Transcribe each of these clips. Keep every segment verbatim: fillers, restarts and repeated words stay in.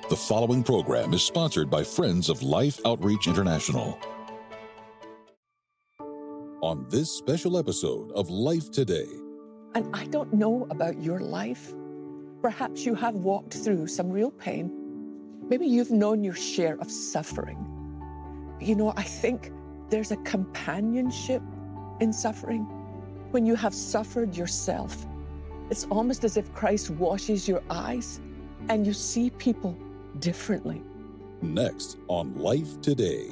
The following program is sponsored by Friends of Life Outreach International. On this special episode of Life Today. And I don't know about your life. Perhaps you have walked through some real pain. Maybe you've known your share of suffering. You know, I think there's a companionship in suffering. When you have suffered yourself, it's almost as if Christ washes your eyes and you see people differently. Next on Life Today.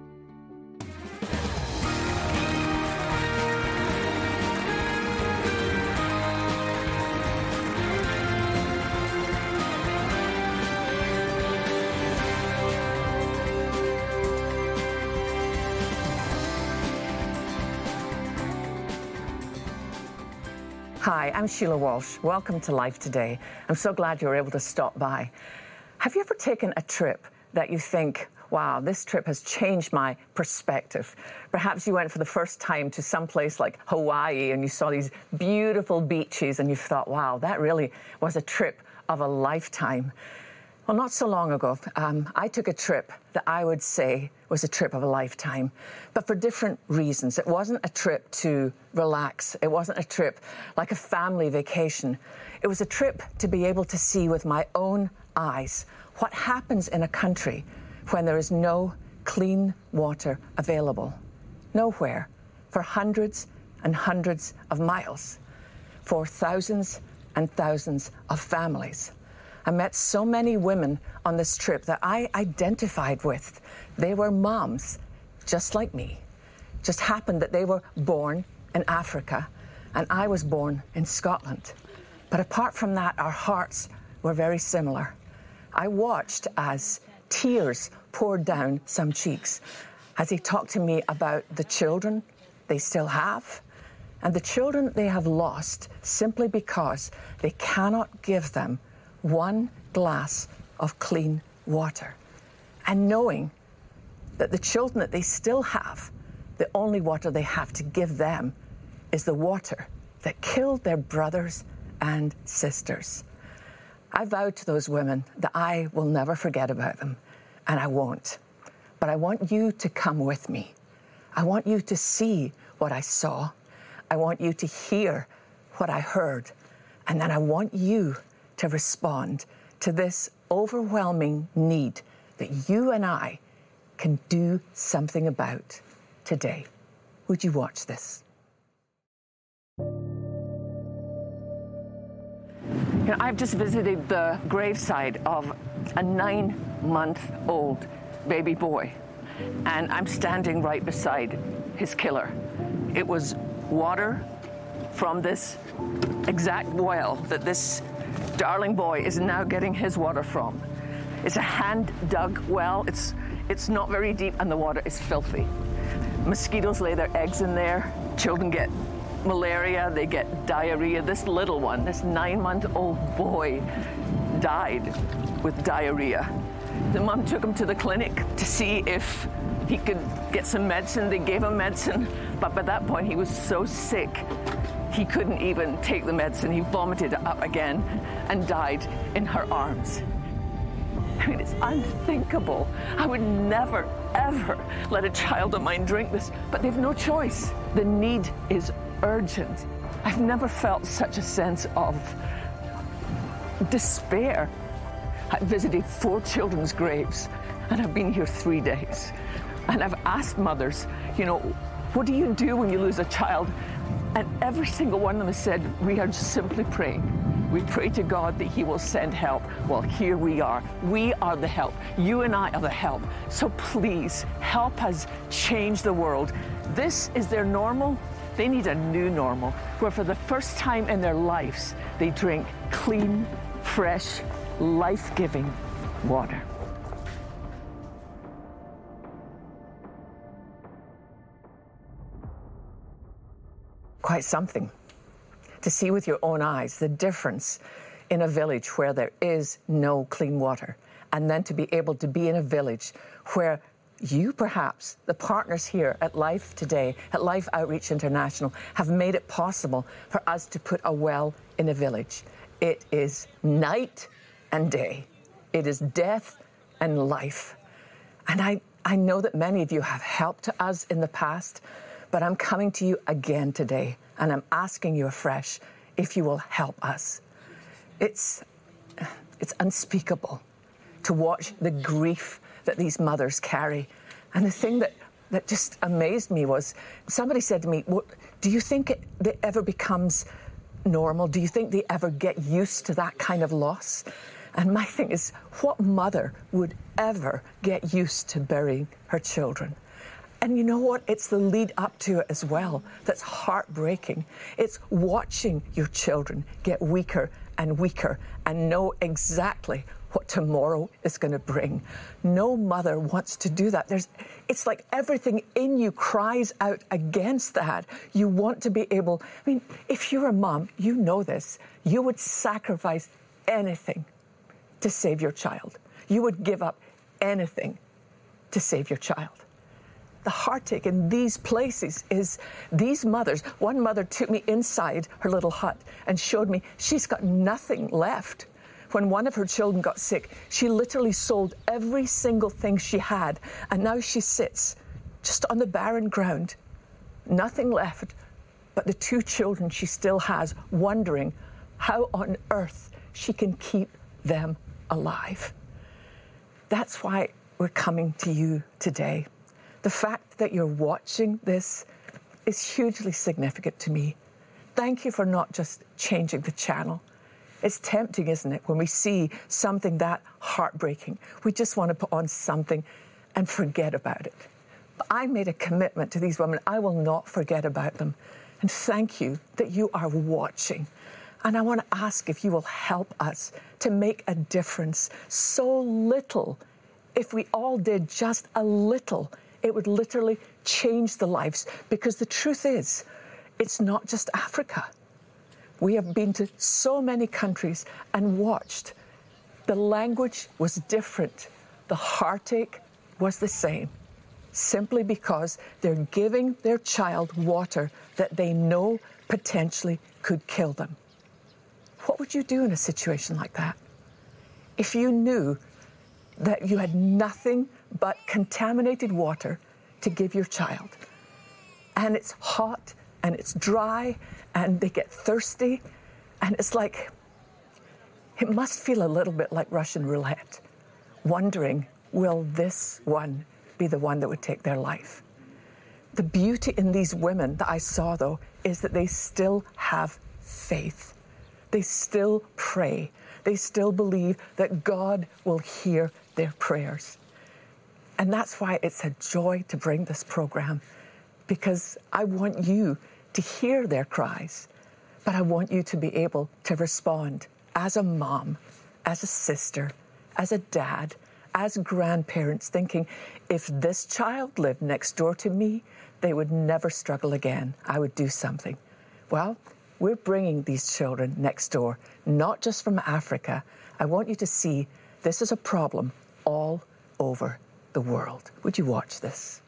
Hi, I'm Sheila Walsh. Welcome to Life Today. I'm so glad you were able to stop by. Have you ever taken a trip that you think, wow, this trip has changed my perspective? Perhaps you went for the first time to some place like Hawaii and you saw these beautiful beaches and you thought, wow, that really was a trip of a lifetime. Well, not so long ago, um, I took a trip that I would say was a trip of a lifetime, but for different reasons. It wasn't a trip to relax. It wasn't a trip like a family vacation. It was a trip to be able to see with my own eyes what happens in a country when there is no clean water available. Nowhere, for hundreds and hundreds of miles, for thousands and thousands of families. I met so many women on this trip that I identified with. They were moms, just like me. Just happened that they were born in Africa, and I was born in Scotland. But apart from that, our hearts were very similar. I watched as tears poured down some cheeks as he talked to me about the children they still have and the children they have lost simply because they cannot give them one glass of clean water. And knowing that the children that they still have, the only water they have to give them is the water that killed their brothers and sisters. I vowed to those women that I will never forget about them, and I won't. But I want you to come with me. I want you to see what I saw. I want you to hear what I heard. And then I want you to respond to this overwhelming need that you and I can do something about today. Would you watch this? You know, I've just visited the graveside of a nine-month-old baby boy, and I'm standing right beside his killer. It was water from this exact well that this darling boy is now getting his water from. It's a hand-dug well. It's, it's not very deep, and the water is filthy. Mosquitoes lay their eggs in there. Children get malaria, they get diarrhea. This little one, this nine-month-old boy, died with diarrhea. The mom took him to the clinic to see if he could get some medicine. They gave him medicine, but by that point he was so sick he couldn't even take the medicine. He vomited up again and died in her arms. I mean, it's unthinkable. I would never, ever let a child of mine drink this, but they've no choice. The need is urgent. I've never felt such a sense of despair. I've visited four children's graves, and I've been here three days. And I've asked mothers, you know, what do you do when you lose a child? And every single one of them has said, we are just simply praying. We pray to God that he will send help. Well, here we are. We are the help. You and I are the help. So please help us change the world. This is their normal. They need a new normal, where for the first time in their lives, they drink clean, fresh, life-giving water. Quite something to see with your own eyes the difference in a village where there is no clean water, and then to be able to be in a village where you, perhaps, the partners here at Life Today, at Life Outreach International, have made it possible for us to put a well in a village. It is night and day. It is death and life. And I, I know that many of you have helped us in the past, but I'm coming to you again today, and I'm asking you afresh if you will help us. It's, it's unspeakable to watch the grief that these mothers carry. And the thing that, that just amazed me was somebody said to me, well, do you think it, it ever becomes normal? Do you think they ever get used to that kind of loss? And my thing is, what mother would ever get used to burying her children? And you know what? It's the lead up to it as well that's heartbreaking. It's watching your children get weaker and weaker and know exactly what tomorrow is going to bring. No mother wants to do that. There's, it's like everything in you cries out against that. You want to be able, I mean, if you're a mom, you know this, you would sacrifice anything to save your child. You would give up anything to save your child. The heartache in these places is these mothers. One mother took me inside her little hut and showed me she's got nothing left. When one of her children got sick, she literally sold every single thing she had, and now she sits just on the barren ground, nothing left but the two children she still has, wondering how on earth she can keep them alive. That's why we're coming to you today. The fact that you're watching this is hugely significant to me. Thank you for not just changing the channel. It's tempting, isn't it, when we see something that heartbreaking. We just want to put on something and forget about it. But I made a commitment to these women. I will not forget about them. And thank you that you are watching. And I want to ask if you will help us to make a difference. So little, if we all did just a little, it would literally change the lives. Because the truth is, it's not just Africa. We have been to so many countries and watched. The language was different. The heartache was the same, simply because they're giving their child water that they know potentially could kill them. What would you do in a situation like that? If you knew that you had nothing but contaminated water to give your child, and it's hot and it's dry and they get thirsty, and it's like, it must feel a little bit like Russian roulette, wondering, will this one be the one that would take their life? The beauty in these women that I saw, though, is that they still have faith. They still pray. They still believe that God will hear their prayers. And that's why it's a joy to bring this program, because I want you to hear their cries, but I want you to be able to respond as a mom, as a sister, as a dad, as grandparents, thinking, if this child lived next door to me, they would never struggle again. I would do something. Well, we're bringing these children next door, not just from Africa. I want you to see this is a problem all over the world. Would you watch this?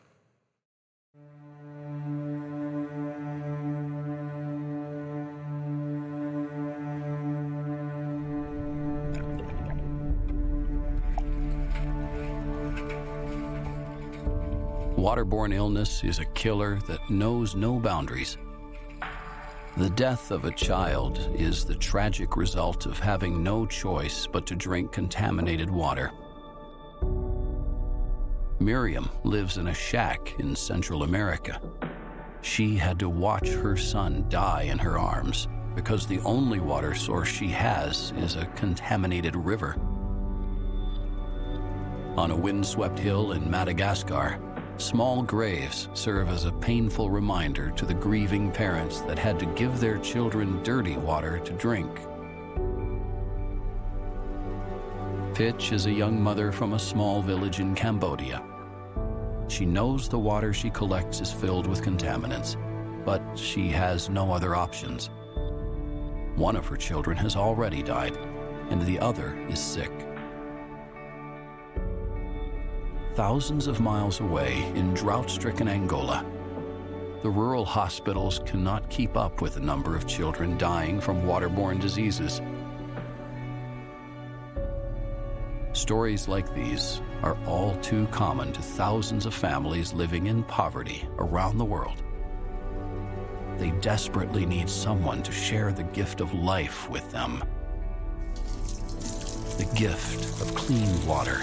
Waterborne illness is a killer that knows no boundaries. The death of a child is the tragic result of having no choice but to drink contaminated water. Miriam lives in a shack in Central America. She had to watch her son die in her arms because the only water source she has is a contaminated river. On a windswept hill in Madagascar, small graves serve as a painful reminder to the grieving parents that had to give their children dirty water to drink. Pitch is a young mother from a small village in Cambodia. She knows the water she collects is filled with contaminants, but she has no other options. One of her children has already died, and the other is sick. Thousands of miles away in drought-stricken Angola, the rural hospitals cannot keep up with the number of children dying from waterborne diseases. Stories like these are all too common to thousands of families living in poverty around the world. They desperately need someone to share the gift of life with them. The gift of clean water.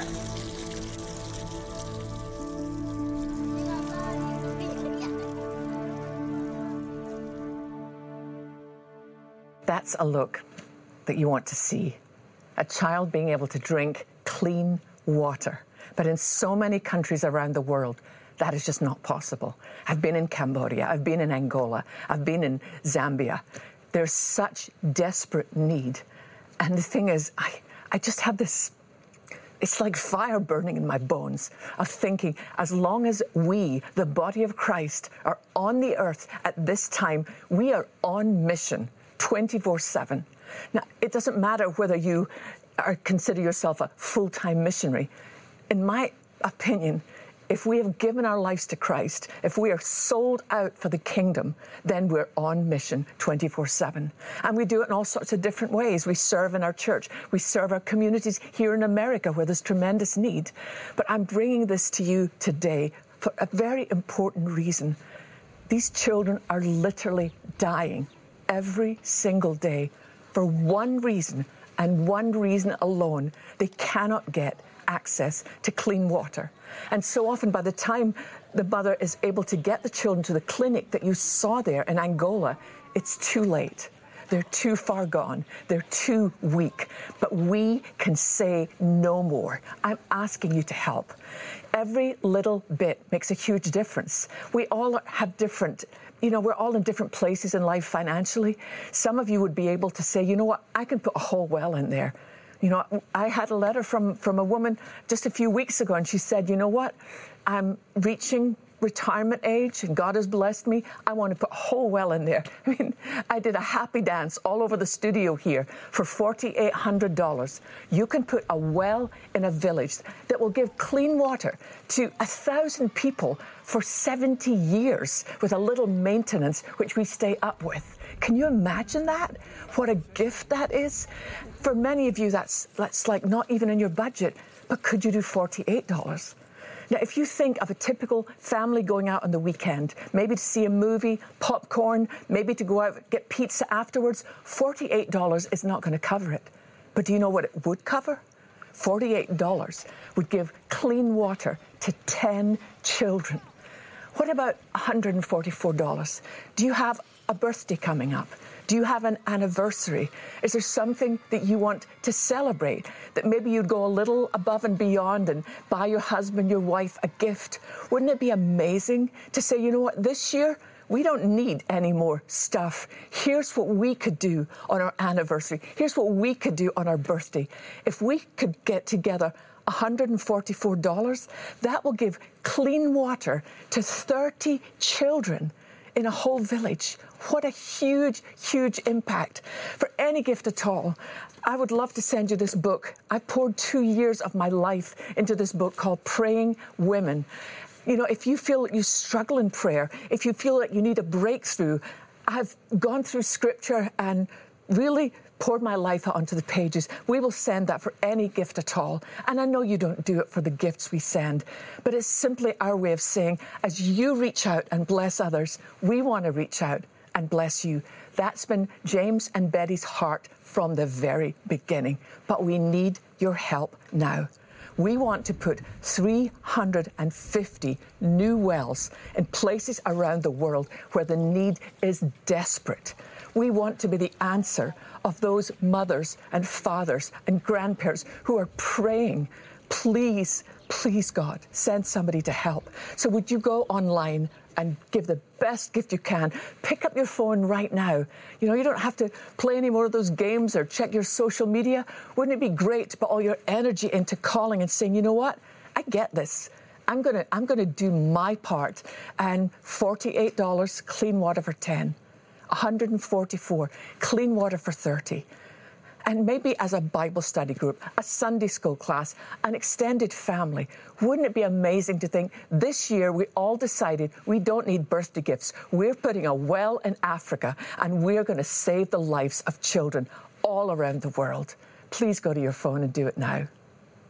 That's a look that you want to see. A child being able to drink clean water. But in so many countries around the world, that is just not possible. I've been in Cambodia, I've been in Angola, I've been in Zambia. There's such desperate need. And the thing is, I, I just have this, it's like fire burning in my bones of thinking, as long as we, the body of Christ, are on the earth at this time, we are on mission twenty-four seven. Now, it doesn't matter whether you are, consider yourself a full-time missionary. In my opinion, if we have given our lives to Christ, if we are sold out for the kingdom, then we're on mission twenty-four seven. And we do it in all sorts of different ways. We serve in our church. We serve our communities here in America where there's tremendous need. But I'm bringing this to you today for a very important reason. These children are literally dying every single day for one reason, and one reason alone. They cannot get access to clean water. And so often, by the time the mother is able to get the children to the clinic that you saw there in Angola, it's too late. They're too far gone. They're too weak. But we can say no more. I'm asking you to help. Every little bit makes a huge difference. We all have different, you know, we're all in different places in life financially. Some of you would be able to say, you know what, I can put a whole well in there. You know, I had a letter from, from a woman just a few weeks ago, and she said, you know what, I'm reaching retirement age and God has blessed me. I want to put a whole well in there. I mean, I did a happy dance all over the studio here for four thousand eight hundred dollars. You can put a well in a village that will give clean water to a thousand people for seventy years with a little maintenance, which we stay up with. Can you imagine that? What a gift that is. For many of you, that's, that's like not even in your budget, but could you do forty-eight dollars? Now, if you think of a typical family going out on the weekend, maybe to see a movie, popcorn, maybe to go out, get pizza afterwards, forty-eight dollars is not going to cover it. But do you know what it would cover? forty-eight dollars would give clean water to ten children. What about one hundred forty-four dollars? Do you have a birthday coming up? Do you have an anniversary? Is there something that you want to celebrate, that maybe you'd go a little above and beyond and buy your husband, your wife a gift? Wouldn't it be amazing to say, you know what, this year, we don't need any more stuff. Here's what we could do on our anniversary. Here's what we could do on our birthday. If we could get together one hundred forty-four dollars, that will give clean water to thirty children in a whole village. What a huge, huge impact. For any gift at all, I would love to send you this book. I poured two years of my life into this book called Praying Women. You know, if you feel that you struggle in prayer, if you feel that you need a breakthrough, I've gone through scripture and really poured my life out onto the pages. We will send that for any gift at all. And I know you don't do it for the gifts we send, but it's simply our way of saying, as you reach out and bless others, we want to reach out and bless you. That's been James and Betty's heart from the very beginning. But we need your help now. We want to put three hundred fifty new wells in places around the world where the need is desperate. We want to be the answer of those mothers and fathers and grandparents who are praying, please, please, God, send somebody to help. So would you go online and give the best gift you can? Pick up your phone right now. You know, you don't have to play any more of those games or check your social media. Wouldn't it be great to put all your energy into calling and saying, you know what, I get this. I'm going to I'm going to do my part. And forty-eight dollars, clean water for ten. one hundred forty-four, clean water for thirty. And maybe as a Bible study group, a Sunday school class, an extended family, wouldn't it be amazing to think this year we all decided we don't need birthday gifts. We're putting a well in Africa and we're going to save the lives of children all around the world. Please go to your phone and do it now.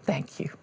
Thank you.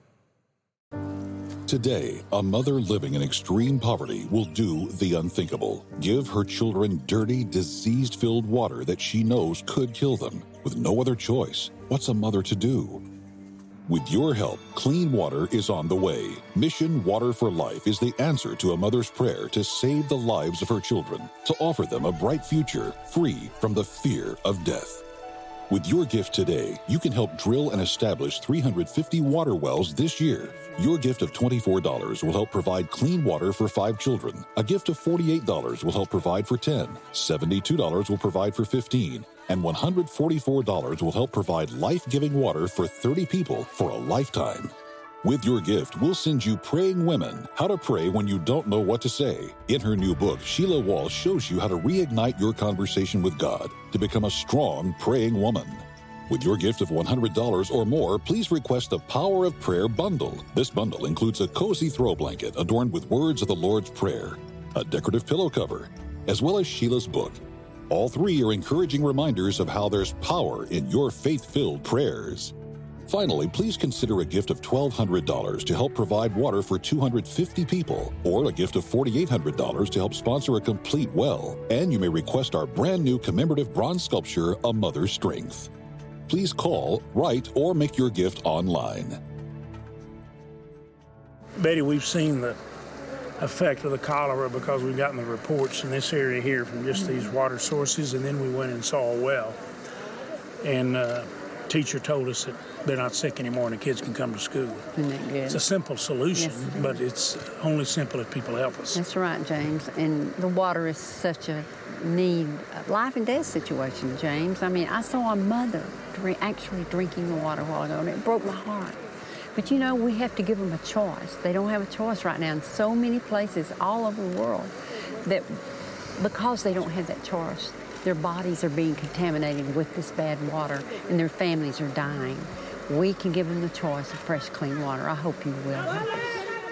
Today, a mother living in extreme poverty will do the unthinkable. Give her children dirty, disease-filled water that she knows could kill them. With no other choice, what's a mother to do? With your help, clean water is on the way. Mission Water for Life is the answer to a mother's prayer to save the lives of her children, to offer them a bright future free from the fear of death. With your gift today, you can help drill and establish three hundred fifty water wells this year. Your gift of twenty-four dollars will help provide clean water for five children. A gift of forty-eight dollars will help provide for ten. seventy-two dollars will provide for fifteen. And one hundred forty-four dollars will help provide life-giving water for thirty people for a lifetime. With your gift, we'll send you Praying Women, How to Pray When You Don't Know What to Say. In her new book, Sheila Walsh shows you how to reignite your conversation with God to become a strong praying woman. With your gift of one hundred dollars or more, please request the Power of Prayer bundle. This bundle includes a cozy throw blanket adorned with words of the Lord's Prayer, a decorative pillow cover, as well as Sheila's book. All three are encouraging reminders of how there's power in your faith-filled prayers. Finally, please consider a gift of twelve hundred dollars to help provide water for two hundred fifty people, or a gift of four thousand eight hundred dollars to help sponsor a complete well. And you may request our brand new commemorative bronze sculpture, A Mother's Strength. Please call, write, or make your gift online. Betty, we've seen the effect of the cholera because we've gotten the reports in this area here from just these water sources, and then we went and saw a well. And uh, the teacher told us that they're not sick anymore and the kids can come to school. Isn't that good? It's a simple solution, Yes, it but it's only simple if people help us. That's right, James. And the water is such a need, a life and death situation, James. I mean, I saw a mother drink, actually drinking the water a while ago, and it broke my heart. But you know, we have to give them a choice. They don't have a choice right now in so many places all over the world that because they don't have that choice, their bodies are being contaminated with this bad water and their families are dying. We can give them the choice of fresh, clean water. I hope you will help us.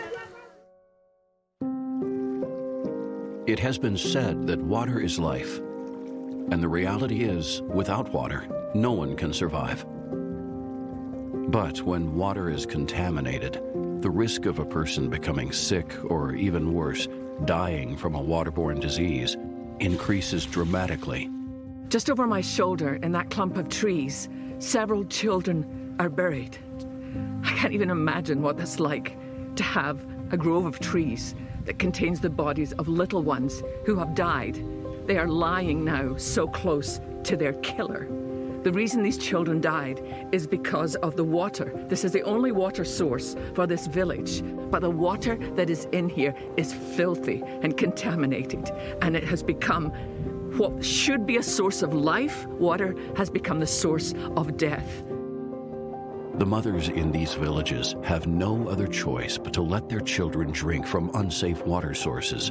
It has been said that water is life. And the reality is, without water, no one can survive. But when water is contaminated, the risk of a person becoming sick or even worse, dying from a waterborne disease increases dramatically. Just over my shoulder in that clump of trees, several children are buried. I can't even imagine what that's like to have a grove of trees that contains the bodies of little ones who have died. They are lying now so close to their killer. The reason these children died is because of the water. This is the only water source for this village. But the water that is in here is filthy and contaminated, and it has become what should be a source of life. Water has become the source of death. The mothers in these villages have no other choice but to let their children drink from unsafe water sources.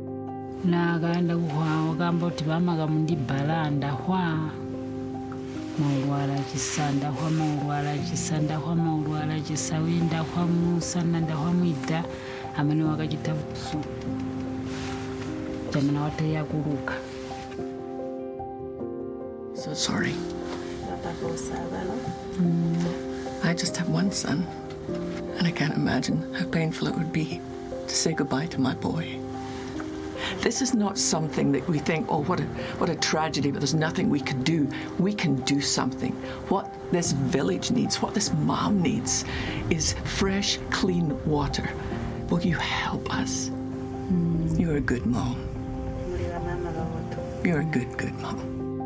maulwala chisanda hwa maulwala chisanda hwa maulwala chisawenda hwa musanda hwa mwida amene wakachita busu jamana wataya kuluka. So sorry. Mm. I just have one son, and I can't imagine how painful it would be to say goodbye to my boy. This is not something that we think, oh, what a, what a tragedy, but there's nothing we can do. We can do something. What this village needs, what this mom needs, is fresh, clean water. Will you help us? Mm. You're a good mom. You're a good, good mom.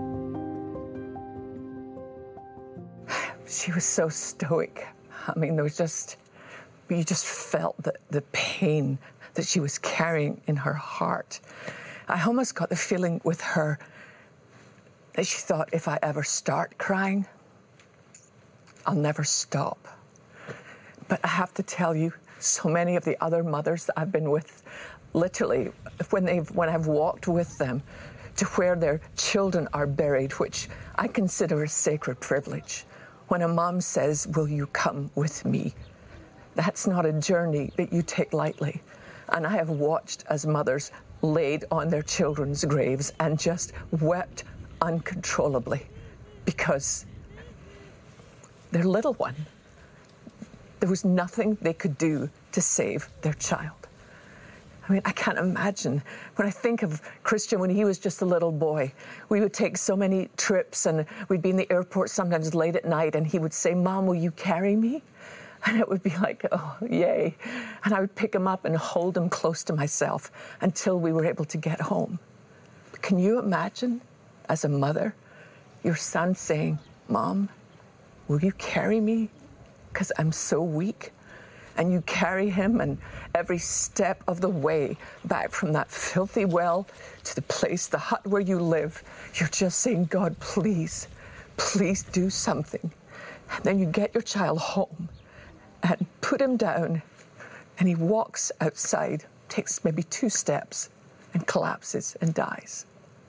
She was so stoic. I mean, there was just, you just felt the, the pain that she was carrying in her heart. I almost got the feeling with her that she thought, if I ever start crying, I'll never stop. But I have to tell you, so many of the other mothers that I've been with, literally, when they've when I've walked with them to where their children are buried, which I consider a sacred privilege, when a mom says, will you come with me? That's not a journey that you take lightly. And I have watched as mothers laid on their children's graves and just wept uncontrollably because their little one, There was nothing they could do to save their child. I mean, I can't imagine. When I think of Christian when he was just a little boy, we would take so many trips and we'd be in the airport sometimes late at night and he would say, "Mom, will you carry me?" And it would be like, oh, yay. And I would pick him up and hold him close to myself until we were able to get home. But can you imagine, as a mother, your son saying, "Mom, will you carry me? Because I'm so weak." And you carry him, and every step of the way back from that filthy well to the place, the hut where you live, you're just saying, "God, please, please do something." And then you get your child home and put him down, and he walks outside, takes maybe two steps, and collapses and dies.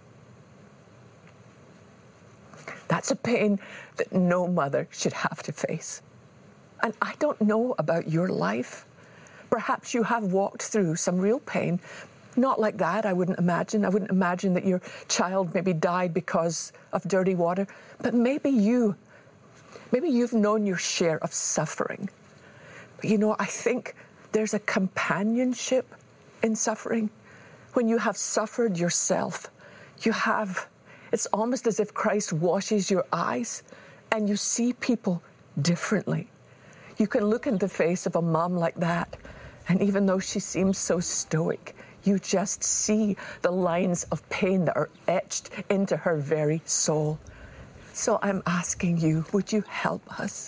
That's a pain that no mother should have to face. And I don't know about your life. Perhaps you have walked through some real pain. Not like that, I wouldn't imagine. I wouldn't imagine that your child maybe died because of dirty water. But maybe you, maybe you've known your share of suffering. But you know, I think there's a companionship in suffering. When you have suffered yourself, you have, it's almost as if Christ washes your eyes and you see people differently. You can look in the face of a mom like that, and even though she seems so stoic, you just see the lines of pain that are etched into her very soul. So I'm asking you, would you help us?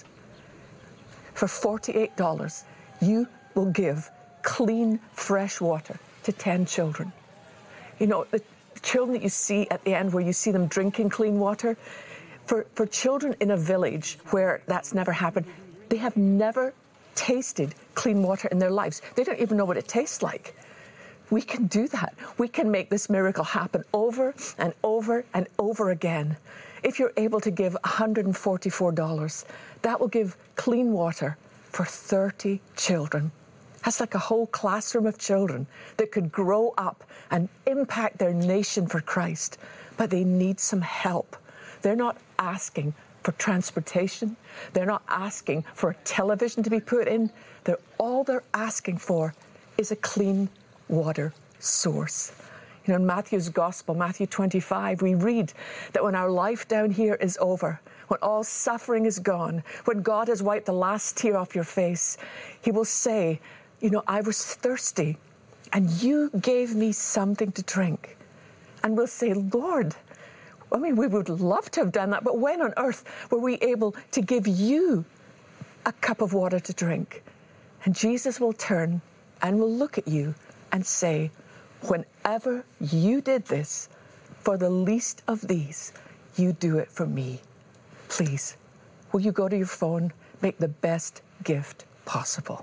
For forty-eight dollars, you will give clean, fresh water to ten children. You know, the children that you see at the end where you see them drinking clean water, for, for children in a village where that's never happened, they have never tasted clean water in their lives. They don't even know what it tastes like. We can do that. We can make this miracle happen over and over and over again. If you're able to give one hundred forty-four dollars, that will give clean water for thirty children. That's like a whole classroom of children that could grow up and impact their nation for Christ. But they need some help. They're not asking for transportation. They're not asking for a television to be put in. They're, all they're asking for is a clean water source. You know, in Matthew's Gospel, Matthew twenty-five, we read that when our life down here is over, when all suffering is gone, when God has wiped the last tear off your face, he will say, you know, I was thirsty and you gave me something to drink. And we'll say, Lord, I mean, we would love to have done that, but when on earth were we able to give you a cup of water to drink? And Jesus will turn and will look at you and say, whenever you did this for the least of these, you do it for me. Please, will you go to your phone, make the best gift possible?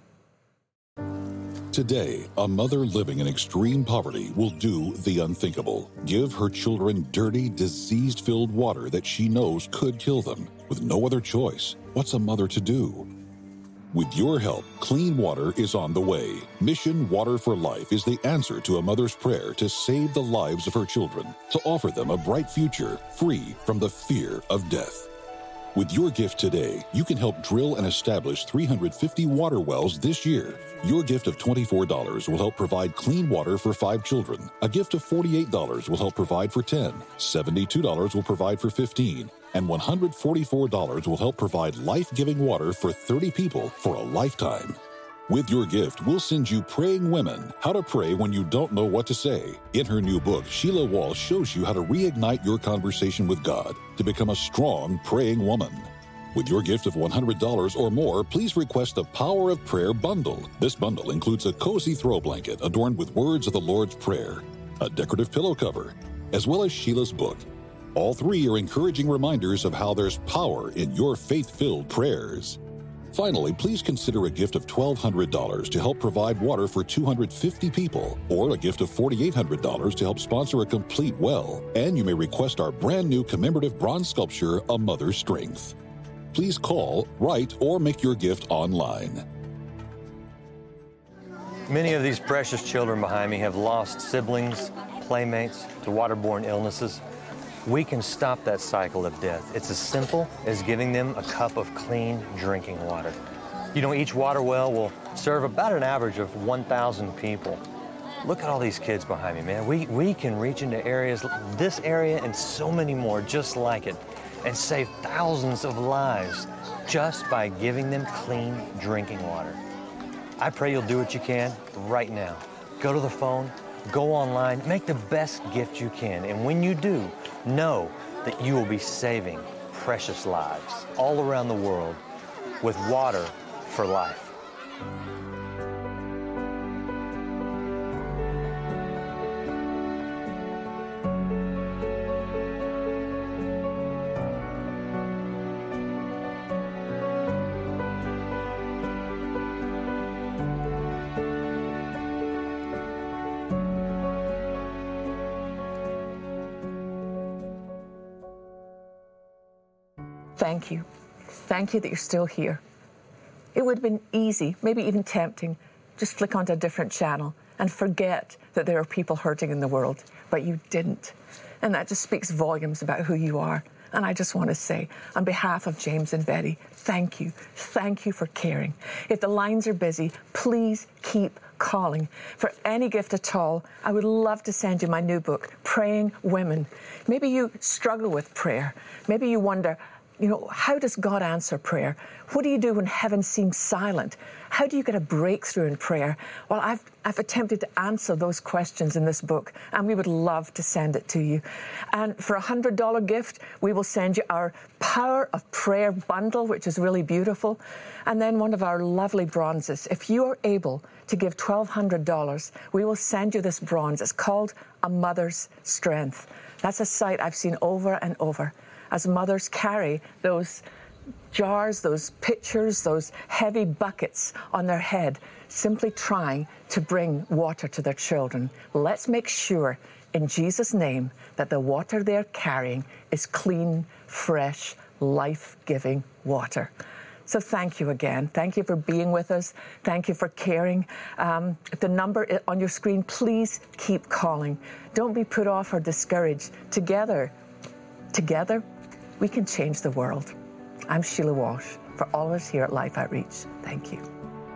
Today, a mother living in extreme poverty will do the unthinkable. Give her children dirty, disease-filled water that she knows could kill them. With no other choice, what's a mother to do? With your help, clean water is on the way. Mission Water for Life is the answer to a mother's prayer to save the lives of her children, to offer them a bright future free from the fear of death. With your gift today, you can help drill and establish three hundred fifty water wells this year. Your gift of twenty-four dollars will help provide clean water for five children. A gift of forty-eight dollars will help provide for ten. seventy-two dollars will provide for fifteen. And one hundred forty-four dollars will help provide life-giving water for thirty people for a lifetime. With your gift, we'll send you Praying Women, How to Pray When You Don't Know What to Say. In her new book, Sheila Walsh shows you how to reignite your conversation with God to become a strong praying woman. With your gift of one hundred dollars or more, please request the Power of Prayer bundle. This bundle includes a cozy throw blanket adorned with words of the Lord's Prayer, a decorative pillow cover, as well as Sheila's book. All three are encouraging reminders of how there's power in your faith-filled prayers. Finally, please consider a gift of twelve hundred dollars to help provide water for two hundred fifty people, or a gift of four thousand eight hundred dollars to help sponsor a complete well. And you may request our brand new commemorative bronze sculpture, A Mother's Strength. Please call, write, or make your gift online. Many of these precious children behind me have lost siblings, playmates to waterborne illnesses. We can stop that cycle of death. It's as simple as giving them a cup of clean drinking water. You know, each water well will serve about an average of one thousand people. Look at all these kids behind me, man. We, we can reach into areas, this area and so many more just like it, and save thousands of lives just by giving them clean drinking water. I pray you'll do what you can right now. Go to the phone, go online, make the best gift you can. And when you do, know that you will be saving precious lives all around the world with water for life. Thank you. Thank you that you're still here. It would have been easy, maybe even tempting, just flick onto a different channel and forget that there are people hurting in the world, but you didn't. And that just speaks volumes about who you are. And I just want to say, on behalf of James and Betty, thank you. Thank you for caring. If the lines are busy, please keep calling. For any gift at all, I would love to send you my new book, Praying Women. Maybe you struggle with prayer. Maybe you wonder, you know, how does God answer prayer? What do you do when heaven seems silent? How do you get a breakthrough in prayer? Well, I've, I've attempted to answer those questions in this book, and we would love to send it to you. And for a one hundred dollars gift, we will send you our Power of Prayer bundle, which is really beautiful, and then one of our lovely bronzes. If you are able to give twelve hundred dollars, we will send you this bronze. It's called A Mother's Strength. That's a sight I've seen over and over as mothers carry those jars, those pitchers, those heavy buckets on their head, simply trying to bring water to their children. Let's make sure, in Jesus' name, that the water they're carrying is clean, fresh, life-giving water. So thank you again. Thank you for being with us. Thank you for caring. Um, if the number on your screen, please keep calling. Don't be put off or discouraged. Together, together, we can change the world. I'm Sheila Walsh. For all of us here at Life Outreach, thank you.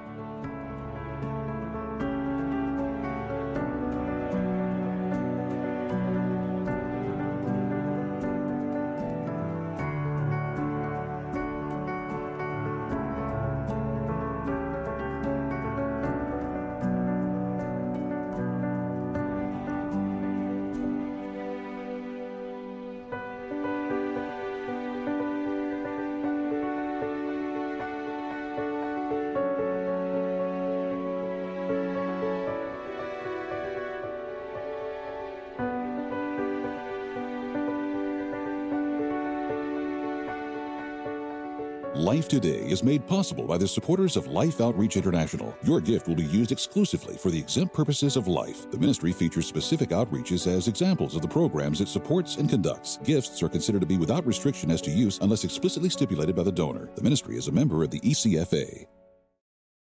Life Today is made possible by the supporters of Life Outreach International. Your gift will be used exclusively for the exempt purposes of life. The ministry features specific outreaches as examples of the programs it supports and conducts. Gifts are considered to be without restriction as to use unless explicitly stipulated by the donor. The ministry is a member of the E C F A.